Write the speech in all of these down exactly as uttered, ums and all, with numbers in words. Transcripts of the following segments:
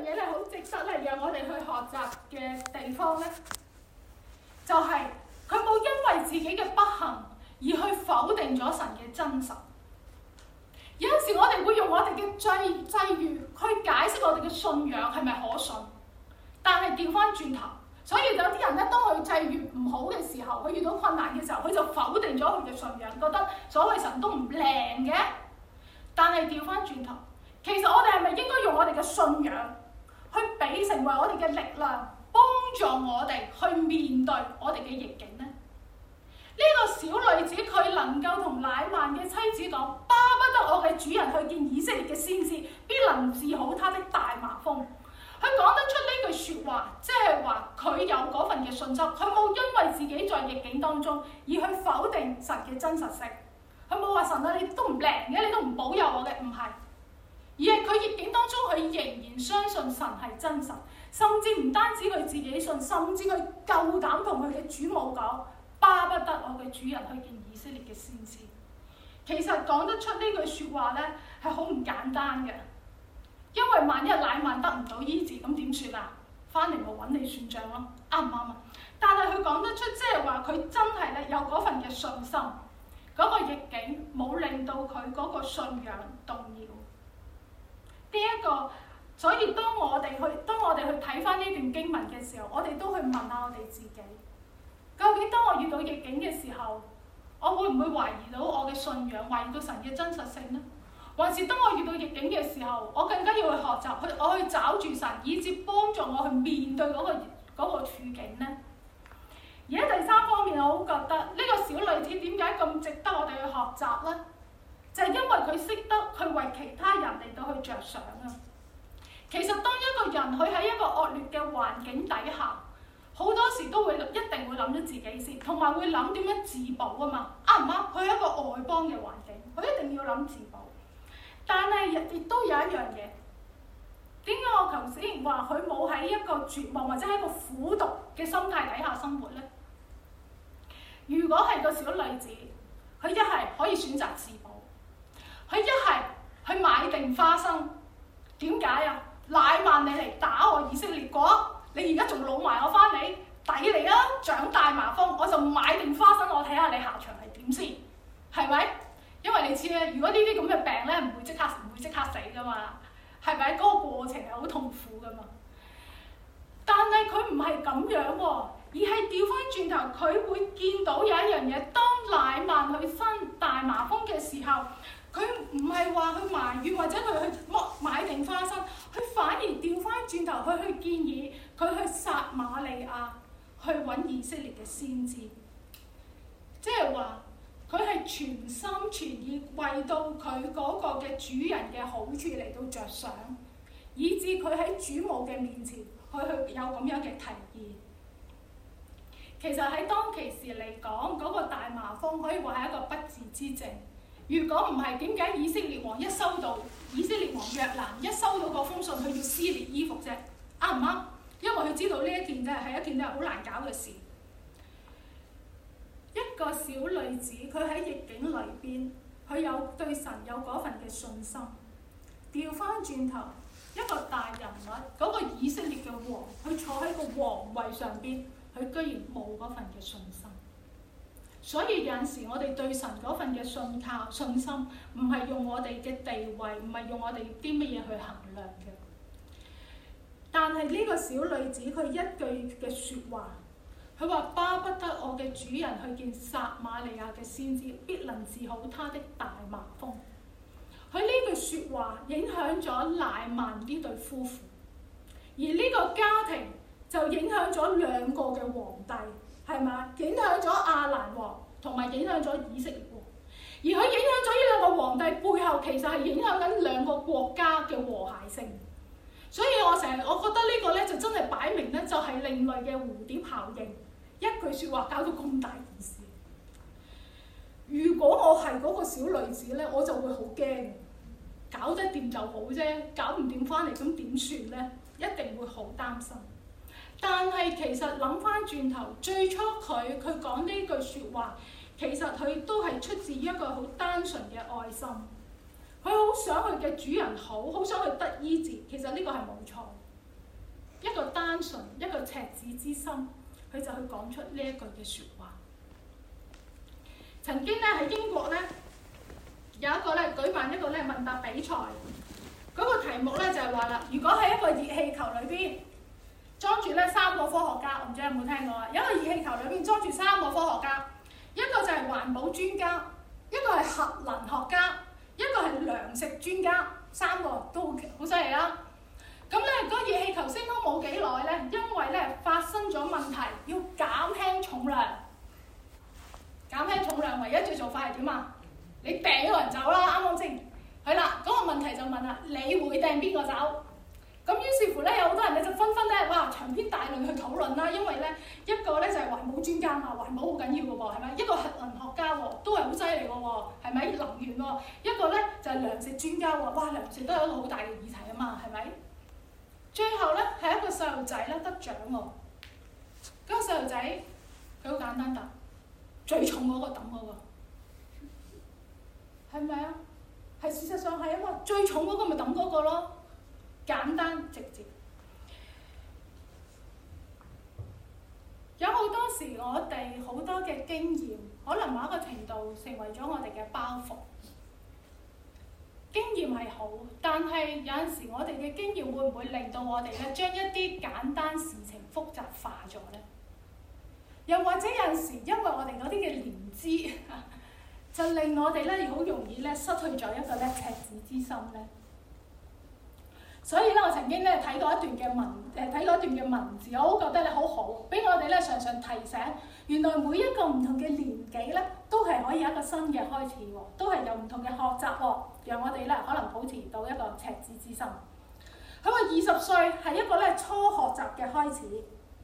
嘢咧，好值得咧，讓我哋去學習嘅地方咧，就係佢冇因為自己嘅不幸而去否定咗神嘅真實。有陣時我哋會用我哋嘅際際遇去解釋我哋嘅信仰係咪可信，但係調翻轉頭，所以有啲人咧，當佢際遇唔好嘅時候，佢遇到困難嘅時候，佢就否定咗佢嘅信仰，覺得所謂神都唔靈嘅。但係調翻轉頭，其實我哋係咪應該用我哋嘅信仰去俾成為我哋嘅力量，幫助我哋去面對我哋嘅逆境呢？呢、這個小女子佢能夠同乃縵嘅妻子講，巴不得我嘅主人去見以色列嘅先知，必能治好他的大麻風。佢講得出呢句説話，即係話佢有嗰份嘅信心，佢冇因為自己在逆境當中而去否定神嘅真實性。佢冇話神啊，你都唔靈嘅，你都唔保佑我嘅，唔係。而係佢逆境當中，佢仍然相信神係真實，甚至唔單止佢自己信，甚至佢夠膽同佢嘅主母講，巴不得我嘅主人去見以色列嘅先知。其實講得出呢句説話咧，係好唔簡單嘅，因為萬一乃縵得唔到醫治，咁點算啊？翻嚟咪揾你算賬咯，啱唔啱啊？但係佢講得出，即係話佢真係咧有嗰份嘅信心，嗰個逆境冇令到佢嗰個信仰動搖。呢一個，所以當我哋去當我哋去睇翻呢段經文嘅時候，我哋都去問下我哋自己，究竟當我遇到逆境嘅時候，我會唔會懷疑到我嘅信仰，懷疑到神嘅真實性呢？還是當我遇到逆境嘅時候，我更加要去學習，去我去找住神，以至幫助我去面對嗰個嗰個處境呢？而喺第三方面，我好覺得呢個小女子點解咁值得我哋去學習呢？就係因為佢識得去為其他人嚟到去着想啊！其實當一個人佢喺一個惡劣嘅環境底下，好多時都會一定會諗咗自己先，同埋會諗點樣自保啊嘛，啱唔啱？佢係一個外邦嘅環境，佢一定要諗自保。但係亦都有一樣嘢，點解我頭先話佢冇喺一個絕望或者喺一個苦毒嘅心態底下生活呢？如果係個小女子，佢一係可以選擇自保。佢一係去買定花生，點解啊？乃縵你嚟打我以色列國，你而家仲擄埋我翻嚟，抵你啊！長大麻風，我就買定花生，我睇下你下場係點先，係咪？因為你知咧，如果呢啲咁嘅病咧，唔會即刻唔會即刻死噶嘛，係咪？嗰、那個過程係好痛苦噶嘛。但係佢唔係咁樣喎、啊，而係調翻轉頭，佢會見到有一樣嘢，當乃縵去生大麻風嘅時候。佢唔係話去埋怨或者佢去剝買定花生，佢反而調翻轉頭去去建議佢去撒瑪利亞去揾以色列嘅先知，即係話佢係全心全意為到佢嗰個嘅主人嘅好處嚟到着想，以致佢喺主母嘅面前去去有咁樣嘅提議。其實喺當其時嚟講，嗰、那個大麻風可以話係一個不治之症。如果唔係，點解以色列王一收到以色列王約蘭一收到嗰封信，佢要撕裂衣服啫？啱唔啱？因為佢知道呢一件真係係一件真係好難搞嘅事。一個小女子，佢喺逆境裏邊，佢有對神有嗰份嘅信心。調翻轉頭，一個大人物，嗰、那個以色列嘅王，佢坐喺個皇位上邊，佢居然冇嗰份嘅信心。所以有陣時我哋對神嗰份嘅信靠、信心，唔係用我哋嘅地位，唔係用我哋啲乜嘢去衡量嘅。但係呢個小女子佢一句嘅説話，佢話巴不得我嘅主人去見撒瑪利亞嘅先知，必能治好他的大麻風。佢呢句説話影響咗乃縵呢對夫婦，而呢個家庭就影響咗兩個嘅皇帝。係嘛？影響咗亞蘭王，同埋影響咗以色列王。而佢影響咗呢兩個皇帝背後，其實係影響緊兩個國家嘅和諧性。所以我成日我覺得呢個咧就真係擺明咧就係另類嘅蝴蝶效應。一句説話搞到咁大件事。如果我係嗰個小女子咧，我就會好驚。搞得掂就好啫，搞唔掂翻嚟咁點算咧？一定會好擔心。但係其實諗翻轉頭，最初佢佢講呢句説話，其實佢都係出自於一個好單純嘅愛心。佢好想佢嘅主人好，好想佢得醫治。其實呢個係冇錯。 單純、一個赤子之心，佢就去講出呢一句嘅説話。曾經咧喺英國咧有一個咧舉辦一個咧問答比賽，嗰、那個題目咧就係話啦，如果喺一個熱氣球裏邊裝住咧三個科學家，我唔知有冇聽過啊？有一個熱氣球裏邊裝住三個科學家，一個就係環保專家，一個係核能學家，一個係糧食專家，三個都好好犀利啦。咁咧嗰個熱氣球升空冇幾耐咧，因為咧發生咗問題，要減輕重量。減輕重量唯一嘅做法係點啊？你掟個人走啦，啱啱先？係啦，嗰、那個問題就問啦，你會掟邊個走？咁於是乎咧，有好多人咧就紛紛咧，哇，長篇大論去討論啦。因為咧，一個咧就係環保專家嘛，環保好緊要嘅喎，係咪？一個核能學家喎，都係好犀利嘅喎，係咪？能源喎，一個咧就係糧食專家喎，哇，糧食都係一個好大嘅議題啊嘛，係咪？最後咧係一個細路仔咧得獎喎，嗰、那個細路仔佢好簡單答。最重嗰個抌嗰個，係咪啊？係事實上係啊嘛，最重嗰個咪抌嗰個咯，簡單直接。有好多時我哋好多嘅經驗，可能某一個程度成為咗我哋嘅包袱。經驗係好，但係有陣時我哋嘅經驗會唔會令到我哋咧將一啲簡單事情複雜化咗咧？又或者有陣時，因為我哋嗰啲嘅廉知，就令我哋咧好容易咧失去咗一個咧赤子之心咧。所以咧，我曾經咧睇過一段嘅文，誒睇過一段嘅文字，我好覺得咧好好，俾我哋咧常常提醒，原來每一個唔同嘅年紀咧，都係可以有一個新嘅開始喎，都係有唔同嘅學習喎，讓我哋咧可能保持到一個赤子之心。佢話二十歲係一個咧初學習嘅開始。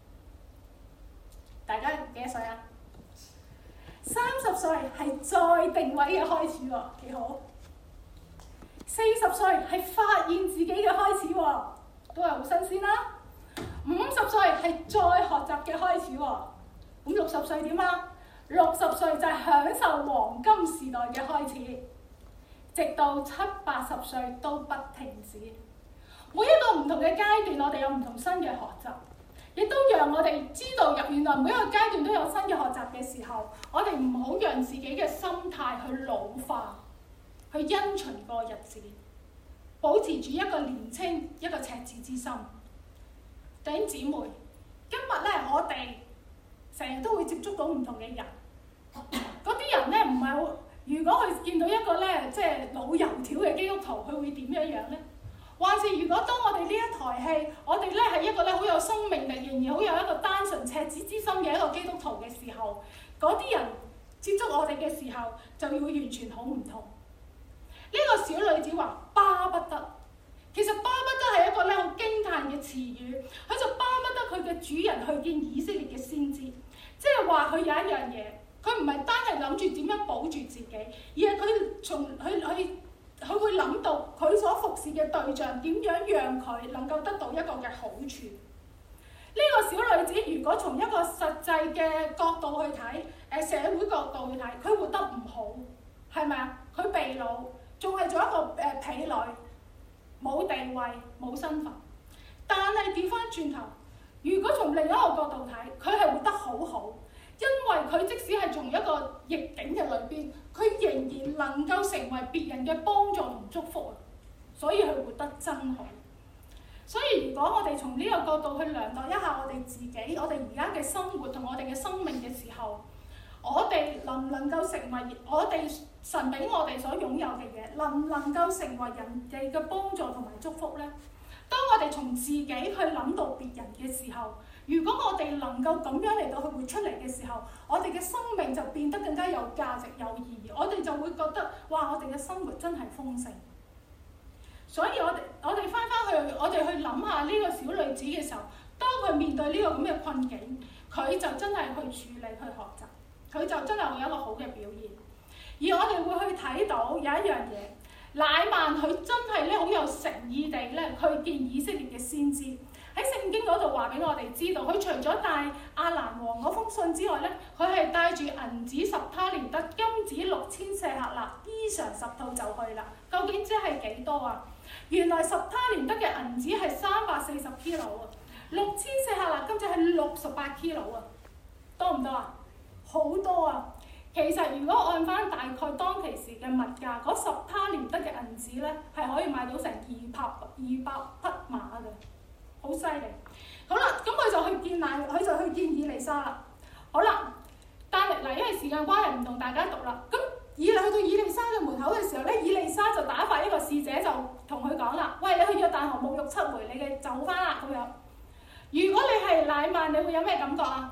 大家幾多歲啊？三十歲係再定位嘅開始喎，幾好。四十歲係發現自己嘅開始喎，都係好新鮮啦。五十歲係再學習嘅開始喎，咁六十歲點啊？六十歲就係享受黃金時代嘅開始，直到七八十歲都不停止。每一個唔同嘅階段，我哋有唔同新嘅學習。亦都讓我哋知道，入原來每一個階段都有新嘅學習嘅時候，我哋唔好讓自己嘅心態去老化，去因循過日子，保持住一個年青、一個赤子之心。弟兄姊妹，今日咧我哋成日都會接觸到唔同嘅人，嗰啲人咧唔係好，如果佢見到一個咧即係老油條嘅基督徒，佢會點樣樣咧？還是如果當我哋呢一台戲，我哋咧係一個咧好有生命力，仍然好有一個單純赤子之心嘅一個基督徒嘅時候，嗰啲人接觸我哋嘅時候，就會完全好唔同。呢、這個小女子話巴不得，其實巴不得係一個咧好驚嘆嘅詞語，佢就巴不得佢嘅主人去見以色列嘅先知，即係話佢有一樣嘢，佢唔係單係諗住點樣保住自己，而係佢從佢佢。佢會諗到佢所服侍嘅對象點樣讓佢能夠得到一個嘅好處。呢、這個小女子如果從一個實際嘅角度去睇，誒社會角度去睇，佢活得唔好，係咪啊？佢被擄，仲係做一個誒婢女，冇地位、冇身份。但係調翻轉頭，如果從另一個角度睇，佢係活得好好。因為佢即使係從一個逆境嘅裏邊，佢仍然能夠成為別人嘅幫助同祝福啊！所以佢活得真好。所以如果我哋從呢個角度去量度一下我哋自己，我哋而家嘅生活同我哋嘅生命嘅時候，我哋能唔能夠成為我哋神俾我哋所擁有嘅嘢，能唔能夠成為人哋嘅幫助同埋祝福呢？當我哋從自己去諗到別人嘅時候，如果我哋能夠咁樣嚟到去活出嚟嘅時候，我哋嘅生命就變得更加有價值、有意義。我哋就會覺得，哇！我哋嘅生活真係豐盛。所以我哋我哋翻返去，我哋去諗下呢個小女子嘅時候，當佢面對呢個咁嘅困境，佢就真係去處理、去學習，佢就真係會有一個好嘅表現。而我哋會去睇到有一樣嘢，乃縵佢真係咧好有誠意地咧去見以色列嘅先知。喺聖經嗰度話俾我哋知道，佢除咗帶亞蘭王嗰封信之外咧，佢係帶住銀子十他連得、金子六千舍客勒、衣裳十套就去啦。究竟即係幾多啊？原來十他連得嘅銀子係三百四十 kilo 啊！ 六千舍客勒金，即係六十八 kilo 啊，多唔多啊？好多啊！其實如果按翻大概當其時嘅物價，嗰十他連得嘅銀紙咧，係可以買到成二百二百匹馬嘅，好犀利。好啦，咁佢就去見乃，佢就去見以利沙啦。好啦，但係嗱，因為時間關係唔同大家讀啦。咁以去到以利沙嘅門口嘅時候咧，以利沙就打發一個使者就同佢講啦：喂，你去約旦河沐浴七回，你嘅走翻啦咁樣。如果你係乃縵，你會有咩感覺啊？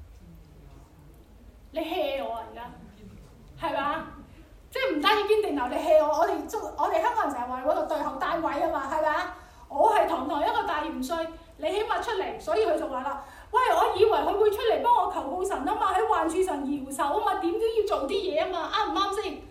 你 hea 我啊！而家係嘛？即係唔單止堅定流，你 hea 我。我哋中我哋香港人成日話嗰個對口單位啊嘛，係咪？我係堂堂一個大元帥，你起碼出嚟，所以佢就話啦：喂，我以為佢會出嚟幫我求告神啊嘛，喺患處上搖手啊嘛，點都要做啲嘢啊嘛，啱唔啱先？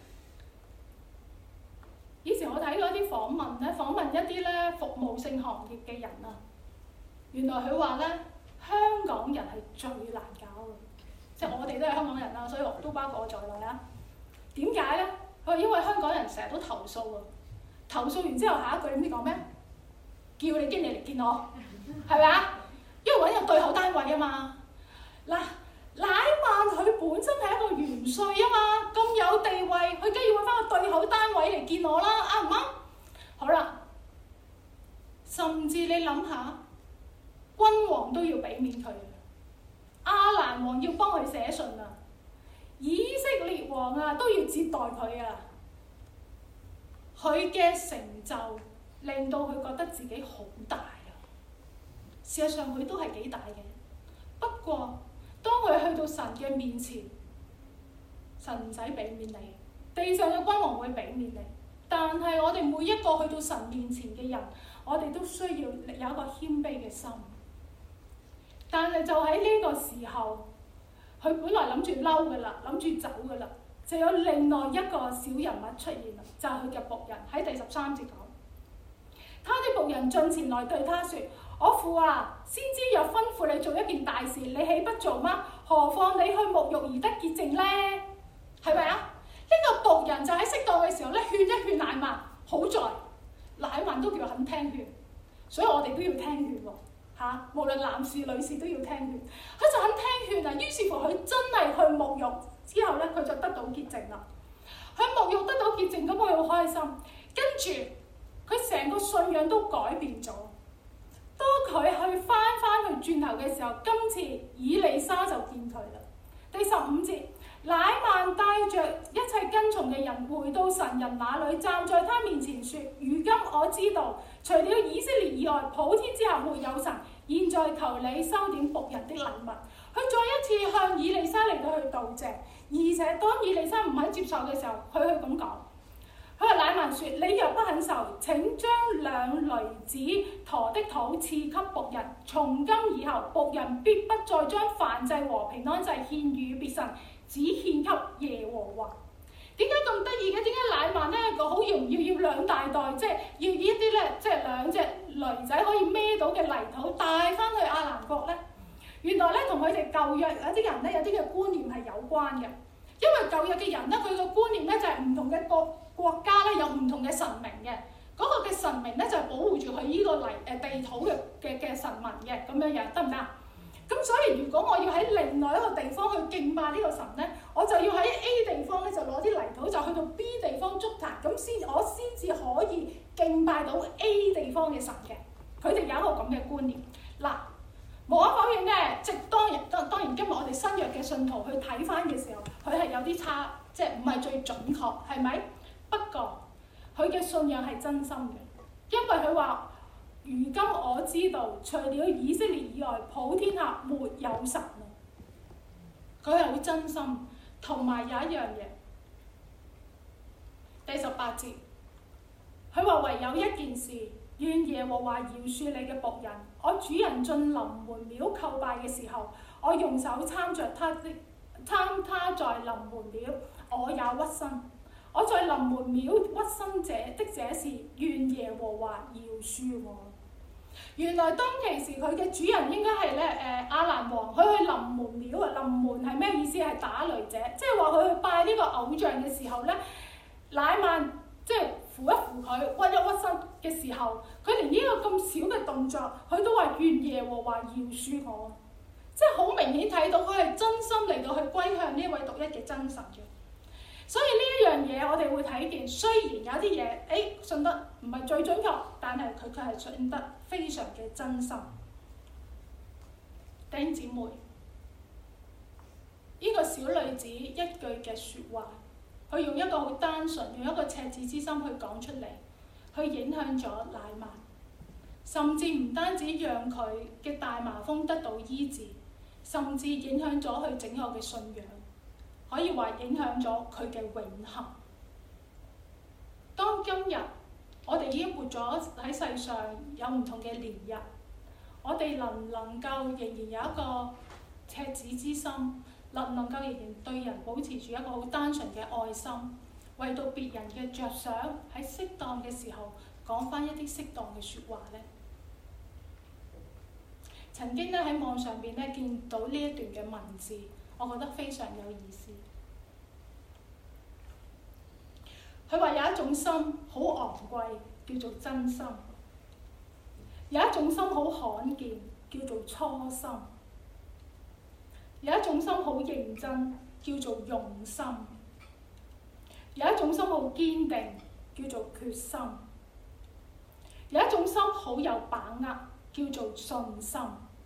以前我睇過一啲訪問咧，訪問一啲咧服務性行業嘅人啊，原來佢話咧香港人係最難搞嘅。即係我哋都係香港人啦，所以我都包括我在內啊。點解咧？佢話因為香港人成日都投訴啊，投訴完之後下一句你知講咩？叫你經理嚟見我，係咪啊？因為揾個對口單位啊嘛。嗱，乃縵佢本身係一個元帥啊嘛，咁有地位，佢梗要揾翻個對口單位嚟見我啦，啱唔啱？好啦，甚至你諗下，君王都要俾面佢。亞蘭王要幫佢寫信啊，以色列王啊都要接待佢啊。佢嘅成就令到佢覺得自己好大啊。事實上佢都係幾大嘅，不過當佢去到神嘅面前，神唔使俾面你，地上嘅君王會俾面你，但係我哋每一個去到神面前嘅人，我哋都需要有一個謙卑嘅心。但係就喺呢個時候，佢本來諗住嬲㗎啦，諗住走㗎啦，就有另外一個小人物出現啦，就係佢嘅僕人。喺第十三節講，他的僕人進前來對他說：我父啊，先知若吩咐你做一件大事，你豈不做嗎？何況你去沐浴而得潔淨呢？係咪啊？呢、這個僕人就喺適當嘅時候咧，勸一勸乃縵。好在乃縵都叫肯聽勸，所以我哋都要聽勸喎。嚇！無論男士女士都要聽勸，佢就肯聽勸啊。於是乎佢真係去沐浴之後咧，佢就得到潔淨啦。佢沐浴得到潔淨，咁佢好開心。跟住佢成個信仰都改變咗。當佢去翻翻去轉頭嘅時候，今次以利沙就見佢啦。第十五節，乃縵帶着一切跟從嘅人回到神人那裡，站在他面前說：如今我知道，除了以色列以外，普天之下沒有神。現在求你收點僕人的禮物。佢再一次向以利沙嚟到去道謝，而且當以利沙唔肯接受嘅時候，佢去咁講：佢話乃縵說，你若不肯受，請將兩驢子馱的土賜給僕人。從今以後，僕人必不再將燔祭和平安祭獻與別神，只獻給耶和華。點解咁得意嘅？點解乃縵咧個好容易要兩大袋，即係要呢一啲咧，即係兩隻驢仔可以孭到嘅泥土帶翻去亞蘭國咧？原來咧同佢哋舊約有啲人咧有啲嘅觀念係有關嘅，因為舊約嘅人咧佢個觀念咧就係唔同嘅國國家咧有唔同嘅神明嘅，嗰、那個嘅神明咧就係保護住佢呢個泥誒地土嘅嘅嘅神民嘅咁樣樣，得唔得？咁所以如果我要喺另外一個地方去敬拜呢個神咧，我就要喺 A 地方咧就攞啲泥土就去到 B 地方築壇，咁先我先至可以敬拜到 A 地方嘅神嘅。佢哋有一個咁嘅觀念。嗱，無可否認咧，即係當然當當然今日我哋新約嘅信徒去睇翻嘅時候，佢係有啲差，即係唔係最準確，係咪？不過佢嘅信仰係真心嘅，因為佢話：如今我知道，除了以色列以外，普天下沒有神啊！佢係好真心，同埋有一樣嘢。第十八節，佢話唯有一件事，願耶和華饒恕你嘅僕人。我主人進臨門廟叩拜嘅時候，我用手參着他的參他在臨門廟，我也屈身。我在臨門廟屈身者的這事，願耶和華饒恕我。原來當其時佢嘅主人應該係咧誒亞蘭王，佢去臨門廟啊！臨門係咩意思？係打雷者，即係話佢去拜呢個偶像嘅時候咧，乃縵即係扶一扶佢，屈一屈身嘅時候，佢連呢個咁小嘅動作，佢都話願耶和華饒恕我，即係好明顯睇到佢係真心嚟到去歸向呢位獨一嘅真神嘅。所以呢一樣嘢我哋會睇見，雖然有啲嘢誒信得唔係最準確，但係佢卻係信得非常嘅真心。弟兄姊妹，呢個小女子一句嘅説話，佢用一個好單純，用一個赤子之心去講出嚟，去影響咗乃縵，甚至唔單止讓佢嘅大麻風得到醫治，甚至影響咗佢整個嘅信仰，可以話影響咗佢嘅永恆。當今日我哋已經活咗喺世上有唔同嘅年日，我哋能唔能夠仍然有一個赤子之心？能唔能夠仍然對人保持住一個好單純嘅愛心，為到別人嘅着想，喺適當嘅時候講返一啲適當嘅説話呢？曾經咧喺網上邊咧見到呢一段嘅文字，我覺得非常有意思。佢話有一種心好昂貴，叫做真心；有一種心好罕見，叫做初心。有一種心好認真，叫做用心；有一種心好堅定，叫做決心；有一種心好有把握，叫做信心。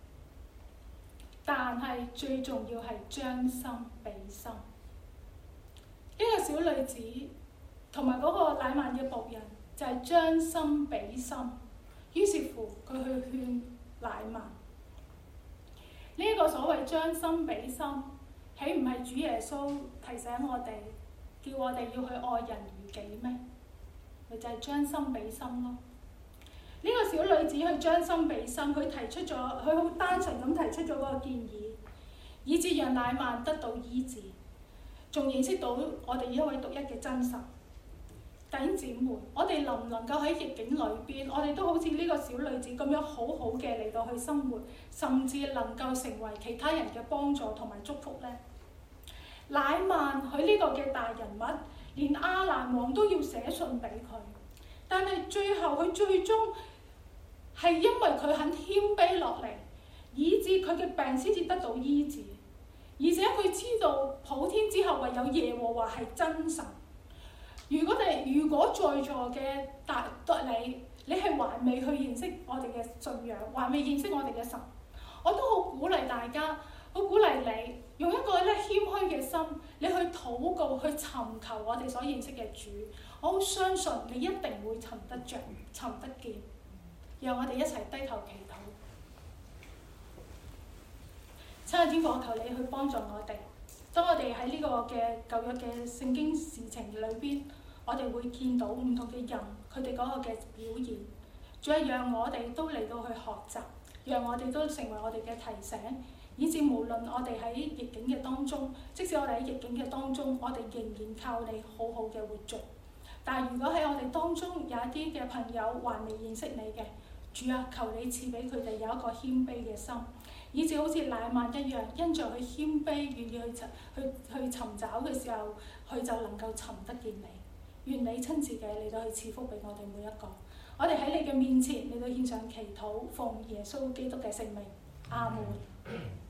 但係最重要係將心比心。呢個小女子同埋嗰個乃縵嘅僕人就係將心比心，於是乎佢去勸乃縵。呢一個所謂將心比心，豈唔係主耶穌提醒我哋，叫我哋要去愛人如己咩？咪就係將心比心咯。呢個小女子去將心比心，佢提出咗，佢好單純咁提出咗嗰個建議，以致讓乃縵得到醫治，仲認識到我哋呢一位獨一嘅真神。弟兄姊妹，我哋能唔能夠喺逆境裏邊，我哋都好似呢個小女子咁樣好好嘅嚟到去生活，甚至能夠成為其他人嘅幫助同埋祝福呢？乃縵佢呢個嘅大人物，連亞蘭王都要寫信俾佢，但係最後佢最終係因為佢肯謙卑落嚟，以致佢嘅病先至得到醫治，而且佢知道普天之後唯有耶和華係真神。如果你如果在座嘅大你，你係還未去認識我哋嘅信仰，還未認識我哋嘅神，我都好鼓勵大家，好鼓勵你用一個咧謙虛嘅心，你去禱告，去尋求我哋所認識嘅主。我好相信你一定會尋得着、尋得見。讓我哋一齊低頭祈禱。親愛的天父，我求你去幫助我哋。當我哋喺呢個嘅舊約嘅聖經事情裏邊，我哋會見到唔同嘅人，佢哋嗰個嘅表現。主係讓我哋都嚟到去學習，讓我哋都成為我哋嘅提醒，以至無論我哋喺逆境嘅當中，即使我哋喺逆境嘅當中，我哋仍然靠你好好嘅活着。但係如果喺我哋當中有一啲嘅朋友還未認識你嘅，主啊，求你賜俾佢哋有一個謙卑嘅心，以至好似乃縵一樣，因着佢謙卑，願意去尋去去尋找嘅時候，佢就能夠尋得見你。願你親自嘅嚟到去賜福俾我哋每一個。我哋喺你嘅面前嚟到獻上祈禱，奉耶穌基督嘅聖名，阿門。